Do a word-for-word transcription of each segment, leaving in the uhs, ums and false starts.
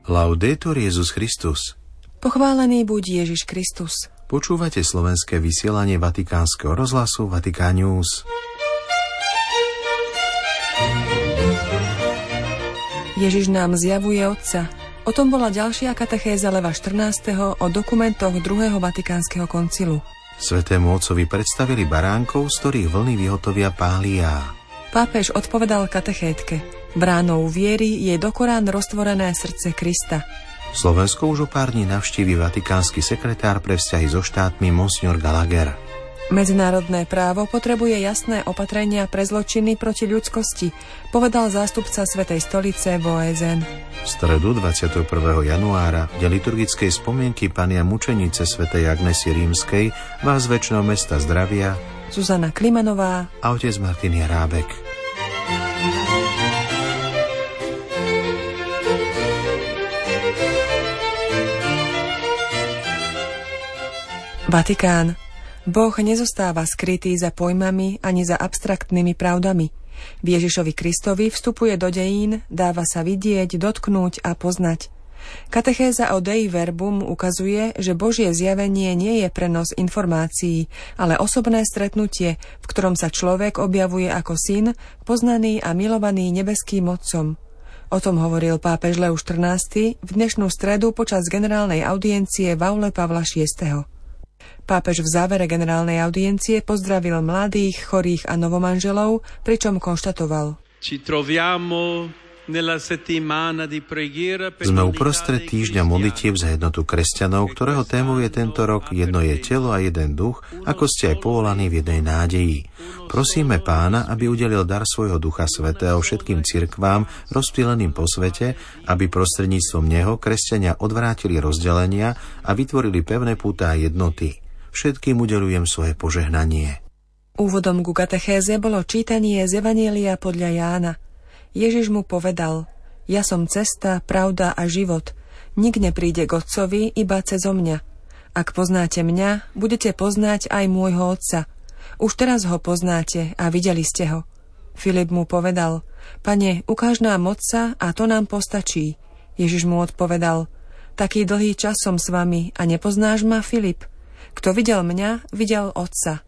Laudetur Jesus Christus. Pochválený buď Ježiš Kristus. Počúvate slovenské vysielanie Vatikánskeho rozhlasu Vatikán News. Ježiš nám zjavuje Otca. O tom bola ďalšia katechéza Leva štrnásteho o dokumentoch druhého Vatikánskeho koncilu. Svätému Otcovi predstavili baránkov, z ktorých vlny vyhotovia pália. Pápež odpovedal katechétke. Bránou viery je do Korán roztvorené srdce Krista. Slovensko už o pár dní navštívi vatikánsky sekretár pre vzťahy so štátmi Monsignor Gallagher. Medzinárodné právo potrebuje jasné opatrenia pre zločiny proti ľudskosti, povedal zástupca Svätej stolice v ó es en. V stredu dvadsiateho prvého januára v deň liturgickej spomienky Panny mučenice svätej Agnesy Rímskej vás z večného mesta zdravia Zuzana Klimanová a otec Martin Jarábek. Vatikán. Boh nezostáva skrytý za pojmami ani za abstraktnými pravdami. V Ježišovi Kristovi vstupuje do dejín, dáva sa vidieť, dotknúť a poznať. Katechéza o Dei Verbum ukazuje, že Božie zjavenie nie je prenos informácií, ale osobné stretnutie, v ktorom sa človek objavuje ako syn, poznaný a milovaný nebeským Otcom. O tom hovoril pápež Lev štrnásty v dnešnú stredu počas generálnej audiencie v aule Pavla šiesteho. Pápež v závere generálnej audiencie pozdravil mladých, chorých a novomanželov, pričom konštatoval: Sme uprostred týždňa modlitieb za jednotu kresťanov, ktorého témou je tento rok Jedno je telo a jeden duch, ako ste aj povolaní v jednej nádeji. Prosíme Pána, aby udelil dar svojho Ducha Svätého všetkým cirkvám rozptýleným po svete, aby prostredníctvom neho kresťania odvrátili rozdelenia a vytvorili pevné pútá jednoty. Všetkým udeľujem svoje požehnanie. Úvodom ku katechéze bolo čítanie z Evanjelia podľa Jána. Ježiš mu povedal: Ja som cesta, pravda a život. Nik nepríde k Otcovi iba cezo mňa. Ak poznáte mňa, budete poznať aj môjho Otca. Už teraz ho poznáte a videli ste ho. Filip mu povedal: Pane, ukáž nám Otca a to nám postačí. Ježiš mu odpovedal: Taký dlhý čas som s vami a nepoznáš ma, Filip? Kto videl mňa, videl Otca.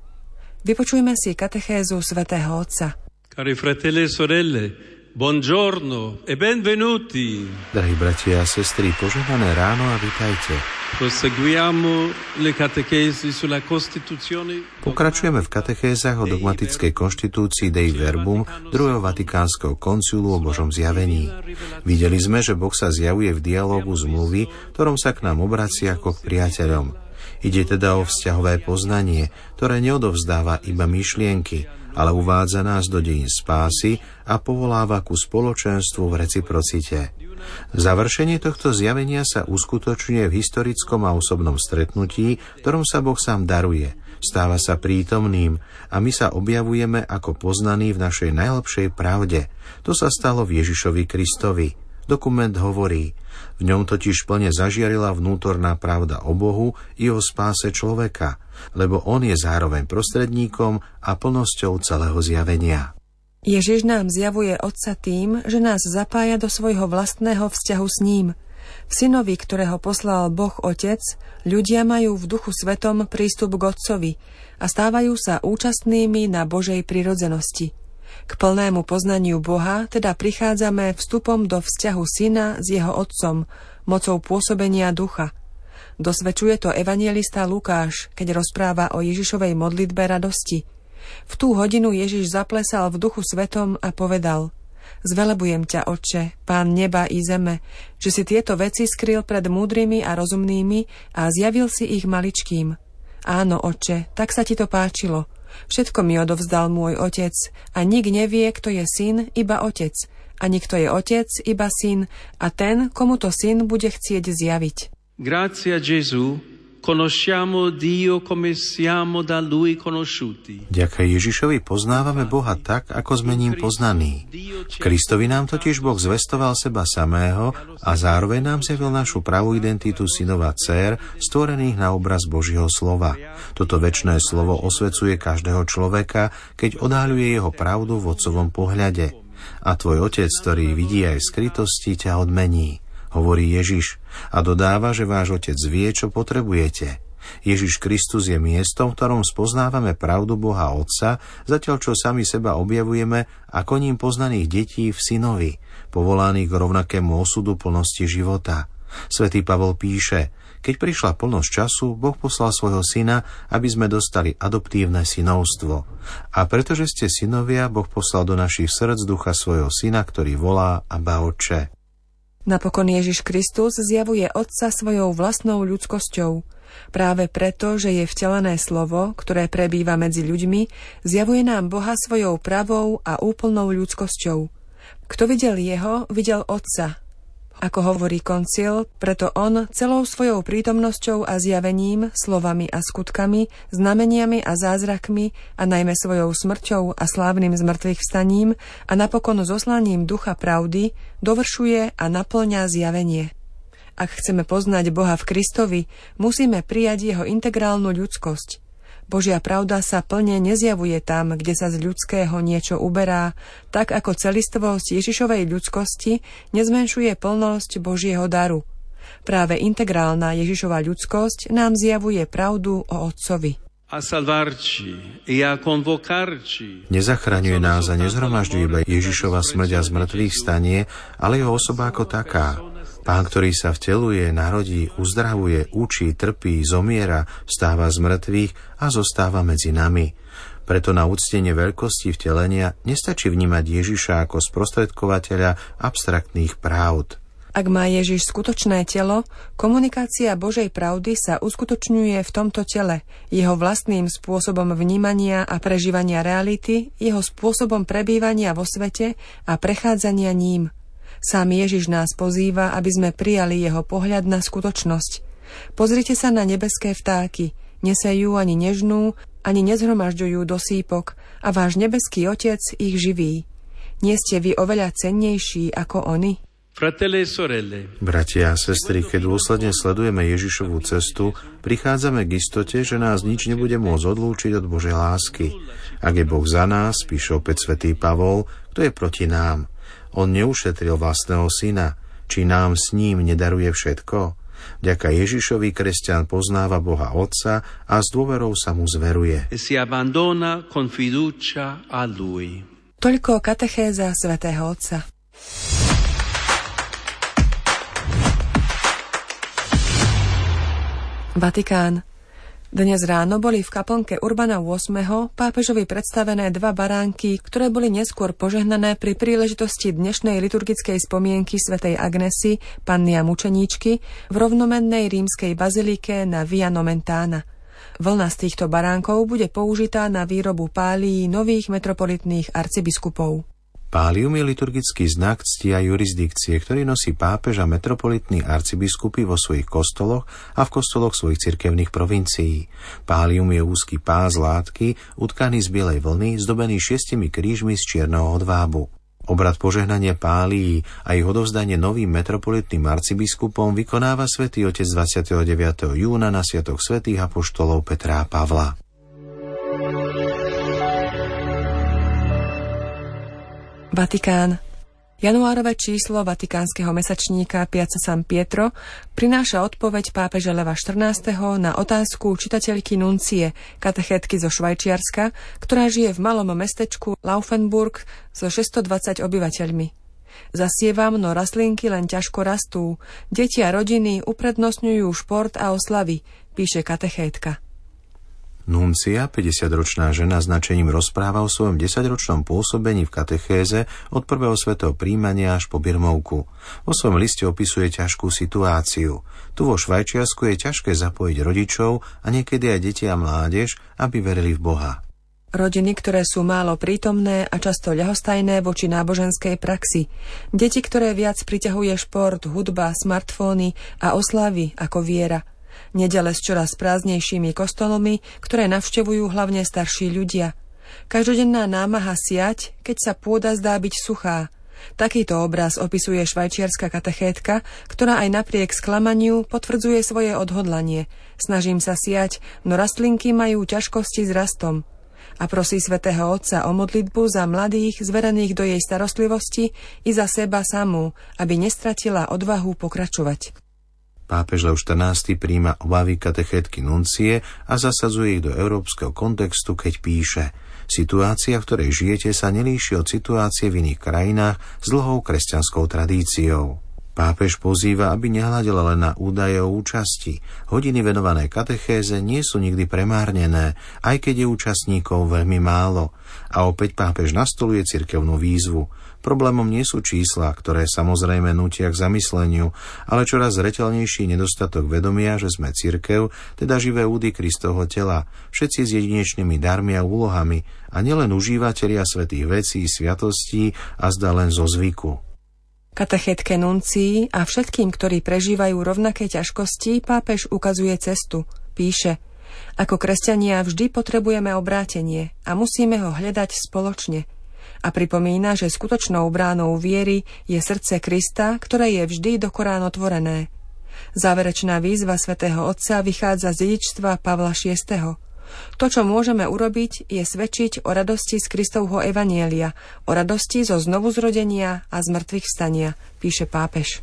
Vypočujme si katechézu svätého Otca. Cari fratelli e sorelle, buongiorno e benvenuti. Drahí bratia a sestry, požehnané ráno a vitajte. Proseguiamo le catechesi sulla Costituzione. Pokračujeme v katechézach o dogmatickej konštitúcii Dei Verbum druhého Vatikánskeho koncilu o Božom zjavení. Videli sme, že Boh sa zjavuje v dialógu zmluvy, ktorom sa k nám obracia ako k priateľom. Ide teda o vzťahové poznanie, ktoré neodovzdáva iba myšlienky, ale uvádza nás do dejín spásy a povoláva ku spoločenstvu v reciprocite. Završenie tohto zjavenia sa uskutočňuje v historickom a osobnom stretnutí, ktorom sa Boh sám daruje, stáva sa prítomným a my sa objavujeme ako poznaní v našej najlepšej pravde. To sa stalo v Ježišovi Kristovi. Dokument hovorí: v ňom totiž plne zažiarila vnútorná pravda o Bohu i o spáse človeka, lebo on je zároveň prostredníkom a plnosťou celého zjavenia. Ježiš nám zjavuje Otca tým, že nás zapája do svojho vlastného vzťahu s ním. V synovi, ktorého poslal Boh Otec, ľudia majú v Duchu Svetom prístup k Otcovi a stávajú sa účastnými na Božej prirodzenosti. K plnému poznaniu Boha teda prichádzame vstupom do vzťahu syna s jeho otcom, mocou pôsobenia ducha. Dosvedčuje to evanjelista Lukáš, keď rozpráva o Ježišovej modlitbe radosti. V tú hodinu Ježiš zaplesal v Duchu Svetom a povedal: Zvelebujem ťa, Otče, Pán neba i zeme, že si tieto veci skryl pred múdrymi a rozumnými a zjavil si ich maličkým. Áno, Otče, tak sa ti to páčilo. Všetko mi odovzdal môj Otec a nik nevie, kto je syn, iba Otec, a nikto je Otec, iba syn, a ten, komu to syn bude chcieť zjaviť. Grazie a Gesù, conosciamo Dio come siamo da Lui conosciuti. Ďaká Ježišovi poznávame Boha tak, ako sme ním poznaní. V Kristovi nám totiž Boh zvestoval seba samého a zároveň nám zjavil našu pravú identitu synov a dcér, stvorených na obraz Božieho slova. Toto večné slovo osvecuje každého človeka, keď odhaľuje jeho pravdu v otcovom pohľade. A tvoj Otec, ktorý vidí aj v skrytosti, ťa odmení. hovorí Ježiš a dodáva, že váš Otec vie, čo potrebujete. Ježiš Kristus je miestom, v ktorom spoznávame pravdu Boha Otca, zatiaľ čo sami seba objavujeme ako ním poznaných detí v Synovi, povolaných k rovnakému osudu plnosti života. Svätý Pavol píše: keď prišla plnosť času, Boh poslal svojho Syna, aby sme dostali adoptívne synovstvo. A pretože ste synovia, Boh poslal do našich srdc ducha svojho Syna, ktorý volá Abba, Otče. Napokon Ježiš Kristus zjavuje Otca svojou vlastnou ľudskosťou. Práve preto, že je vtelené slovo, ktoré prebýva medzi ľuďmi, zjavuje nám Boha svojou pravou a úplnou ľudskosťou. Kto videl jeho, videl Otca. Ako hovorí koncil, preto on celou svojou prítomnosťou a zjavením, slovami a skutkami, znameniami a zázrakmi a najmä svojou smrťou a slávnym zmrtvých vstaním a napokon zoslaním ducha pravdy dovršuje a naplňa zjavenie. Ak chceme poznať Boha v Kristovi, musíme prijať jeho integrálnu ľudskosť. Božia pravda sa plne nezjavuje tam, kde sa z ľudského niečo uberá, tak ako celistvosť Ježišovej ľudskosti nezmenšuje plnosť Božieho daru. Práve integrálna Ježišova ľudskosť nám zjavuje pravdu o Otcovi. Nezachraňuje nás a nezhromažďuje iba Ježišova smrť a zmrtvých stanie, ale jeho osoba ako taká. Pán, ktorý sa vteluje, narodí, uzdravuje, učí, trpí, zomiera, vstáva z mŕtvych a zostáva medzi nami. Preto na uctenie veľkosti vtelenia nestačí vnímať Ježiša ako sprostredkovateľa abstraktných pravd. Ak má Ježiš skutočné telo, komunikácia Božej pravdy sa uskutočňuje v tomto tele, jeho vlastným spôsobom vnímania a prežívania reality, jeho spôsobom prebývania vo svete a prechádzania ním. Sám Ježiš nás pozýva, aby sme prijali jeho pohľad na skutočnosť. Pozrite sa na nebeské vtáky. Nesejú ani nežnú, ani nezhromažďujú do sípok a váš nebeský Otec ich živí. Nie ste vy oveľa cennejší ako oni? Bratia a sestry, keď dôsledne sledujeme Ježišovú cestu, prichádzame k istote, že nás nič nebude môcť odlúčiť od Božej lásky. Ak je Boh za nás, píše opäť svätý Pavol, kto je proti nám? On neušetril vlastného syna, či nám s ním nedaruje všetko? Vďaka Ježišovi kresťan poznáva Boha Otca a s dôverou sa mu zveruje. Toľko katechéza svätého Otca. Vatikán. Dnes ráno boli v kaplnke Urbana ôsmeho pápežovi predstavené dva baránky, ktoré boli neskôr požehnané pri príležitosti dnešnej liturgickej spomienky svätej Agnesy, Panny a mučeníčky, v rovnomennej rímskej bazilike na Via Nomentana. Vlna z týchto baránkov bude použitá na výrobu pálií nových metropolitných arcibiskupov. Pálium je liturgický znak cti a jurisdikcie, ktorý nosí pápež a metropolitní arcibiskupy vo svojich kostoloch a v kostoloch svojich cirkevných provincií. Pálium je úzky pás látky, utkaný z bielej vlny, zdobený šiestimi krížmi z čierneho hodvábu. Obrad požehnania pálií a ich odovzdanie novým metropolitným arcibiskupom vykonáva svätý Otec dvadsiateho deviateho júna na sviatok svätých apoštolov Petra a Pavla. Vatikán. Januárové číslo vatikánskeho mesačníka Piazza San Pietro prináša odpoveď pápeža Leva štrnásteho na otázku čitateľky Nuncie, katechétky zo Švajčiarska, ktorá žije v malom mestečku Laufenburg so šesťstodvadsať obyvateľmi. Zasievam, no rastlinky len ťažko rastú. Deti a rodiny uprednostňujú šport a oslavy, píše katechétka. Nuncia, päťdesiatročná žena, značením rozpráva o svojom desaťročnom pôsobení v katechéze od prvého svätého príjmania až po birmovku. Vo svojom liste opisuje ťažkú situáciu. Tu vo Švajčiarsku je ťažké zapojiť rodičov a niekedy aj deti a mládež, aby verili v Boha. Rodiny, ktoré sú málo prítomné a často ľahostajné voči náboženskej praxi. Deti, ktoré viac priťahuje šport, hudba, smartfóny a oslavy ako viera. Nedele s čoraz prázdnejšími kostolmi, ktoré navštevujú hlavne starší ľudia. Každodenná námaha siať, keď sa pôda zdá byť suchá. Takýto obraz opisuje švajčiarska katechétka, ktorá aj napriek sklamaniu potvrdzuje svoje odhodlanie. Snažím sa siať, no rastlinky majú ťažkosti s rastom. a prosí svätého Otca o modlitbu za mladých zverených do jej starostlivosti i za seba samú, aby nestratila odvahu pokračovať. Pápež Lev štrnásty prijíma obavy katechétky nuncie a zasadzuje ich do európskeho kontextu, keď píše: Situácia, v ktorej žijete, sa nelíši od situácie v iných krajinách s dlhou kresťanskou tradíciou. Pápež pozýva, aby nehľadela len na údaje o účasti. Hodiny venované katechéze nie sú nikdy premárnené, aj keď je účastníkov veľmi málo. A opäť pápež nastoluje cirkevnú výzvu. Problémom nie sú čísla, ktoré samozrejme nútia k zamysleniu, ale čoraz zreteľnejší nedostatok vedomia, že sme cirkev, teda živé údy Kristovho tela, všetci s jedinečnými darmi a úlohami, a nielen užívatelia svätých vecí, sviatostí a zdá len zo zvyku. Katechétke nuncii a všetkým, ktorí prežívajú rovnaké ťažkosti, pápež ukazuje cestu. Píše: Ako kresťania vždy potrebujeme obrátenie a musíme ho hľadať spoločne. A pripomína, že skutočnou bránou viery je srdce Krista, ktoré je vždy do Korán otvorené. Záverečná výzva svätého Otca vychádza z dedičstva Pavla šiesteho. To, čo môžeme urobiť, je svedčiť o radosti z Kristovho evanjelia, o radosti zo znovuzrodenia a zmrtvých vstania, píše pápež.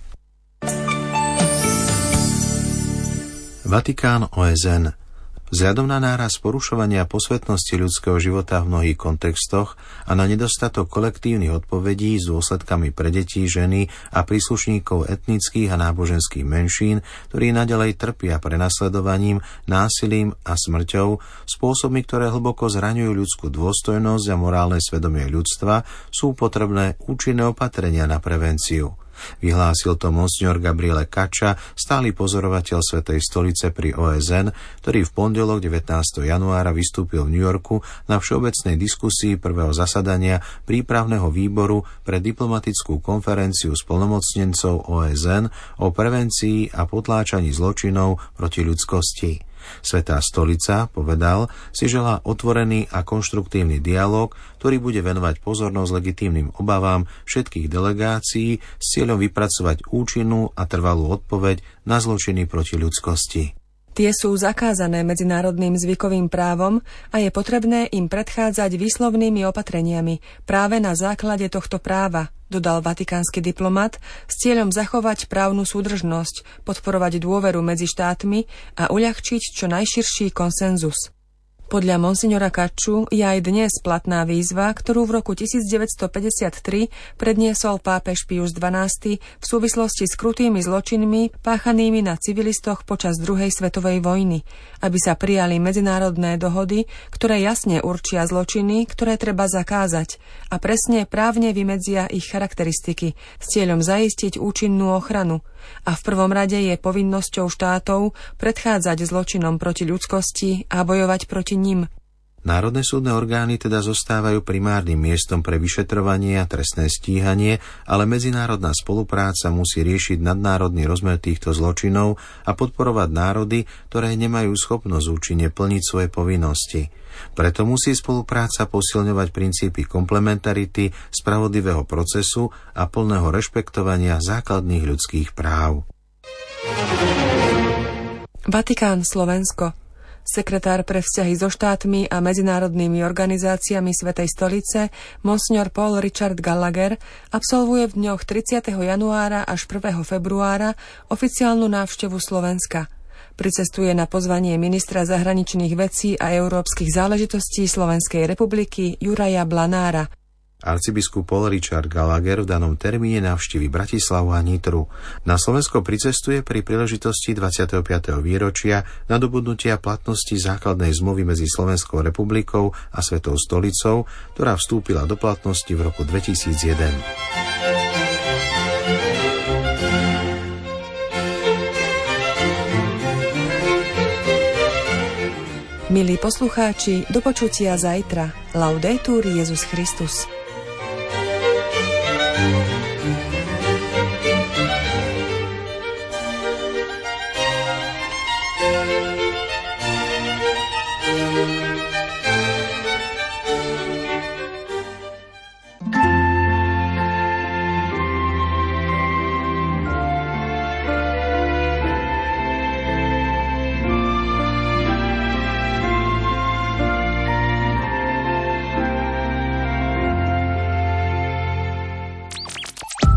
Vatikán ó es en. Vzhľadom na nárast porušovania posvetnosti ľudského života v mnohých kontextoch a na nedostatok kolektívnych odpovedí s dôsledkami pre deti, ženy a príslušníkov etnických a náboženských menšín, ktorí naďalej trpia prenasledovaním, násilím a smrťou, spôsobmi, ktoré hlboko zraňujú ľudskú dôstojnosť a morálne svedomie ľudstva, sú potrebné účinné opatrenia na prevenciu. Vyhlásil to monsignor Gabriele Caccia, stály pozorovateľ Svätej stolice pri ó es en, ktorý v pondelok devätnásteho januára vystúpil v New Yorku na všeobecnej diskusii prvého zasadania prípravného výboru pre diplomatickú konferenciu splnomocnencov ó es en o prevencii a potláčaní zločinov proti ľudskosti. Svätá stolica, povedal, si želá otvorený a konštruktívny dialóg, ktorý bude venovať pozornosť legitímnym obavám všetkých delegácií s cieľom vypracovať účinnú a trvalú odpoveď na zločiny proti ľudskosti. Tie sú zakázané medzinárodným zvykovým právom a je potrebné im predchádzať výslovnými opatreniami práve na základe tohto práva, dodal vatikánsky diplomat, s cieľom zachovať právnu súdržnosť, podporovať dôveru medzi štátmi a uľahčiť čo najširší konsenzus. Podľa monsignora Cacciu je aj dnes platná výzva, ktorú v roku devätnásťstopäťdesiattri predniesol pápež Pius dvanásty v súvislosti s krutými zločinmi páchanými na civilistoch počas druhej svetovej vojny, aby sa prijali medzinárodné dohody, ktoré jasne určia zločiny, ktoré treba zakázať a presne právne vymedzia ich charakteristiky s cieľom zaistiť účinnú ochranu. A v prvom rade je povinnosťou štátov predchádzať zločinom proti ľudskosti a bojovať proti nim. Národné súdne orgány teda zostávajú primárnym miestom pre vyšetrovanie a trestné stíhanie, ale medzinárodná spolupráca musí riešiť nadnárodný rozmer týchto zločinov a podporovať národy, ktoré nemajú schopnosť účinne plniť svoje povinnosti. Preto musí spolupráca posilňovať princípy komplementarity, spravodlivého procesu a plného rešpektovania základných ľudských práv. Vatikán, Slovensko. Sekretár pre vzťahy so štátmi a medzinárodnými organizáciami Svätej stolice, monsignor Paul Richard Gallagher, absolvuje v dňoch tridsiateho januára až prvého februára oficiálnu návštevu Slovenska. Pricestuje na pozvanie ministra zahraničných vecí a európskych záležitostí Slovenskej republiky Juraja Blanára. Arcibiskup Paul Richard Gallagher v danom termíne navštívi Bratislavu a Nitru. Na Slovensko pricestuje pri príležitosti dvadsiateho piateho výročia nadobudnutia platnosti základnej zmluvy medzi Slovenskou republikou a Svetou stolicou, ktorá vstúpila do platnosti v roku dvetisícjeden. Milí poslucháči, do počutia zajtra. Laudetur Jesus Christus.